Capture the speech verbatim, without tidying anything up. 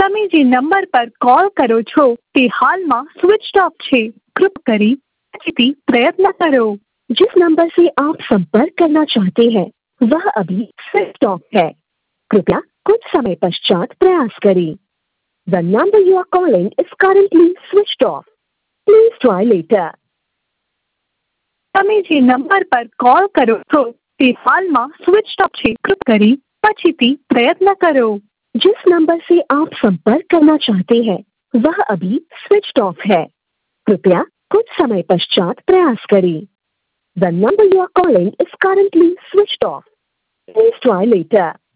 તમે જે નંબર પર કોલ કરો છો તે હાલમાં સ્વિચ ऑफ છે। कृपया करी पछीથી प्रयत्न करो। जिस नंबर से आप संपर्क करना चाहते हैं वह अभी स्विच ऑफ है। कृपया कुछ समय पश्चात प्रयास करें। The number you are calling is currently switched off. Please try later. તમે જે નંબર પર કોલ કરો છો તે હાલમાં સ્વિચ ऑफ છે। कृपया करी पछीથી प्रयत्न करो। जिस नंबर से आप संपर्क करना चाहते हैं वह अभी स्विच ऑफ है। कृपया कुछ समय पश्चात प्रयास करें। The number you are calling is currently switched off. Please try later.